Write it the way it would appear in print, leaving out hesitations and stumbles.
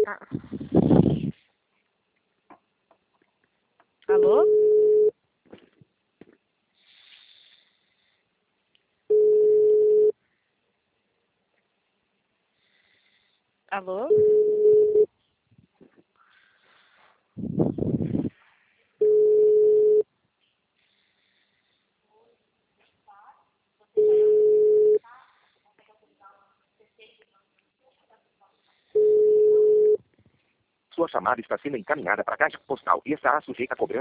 Ah. Alô? Alô? Sua chamada está sendo encaminhada para a caixa postal e estará sujeita a cobrança.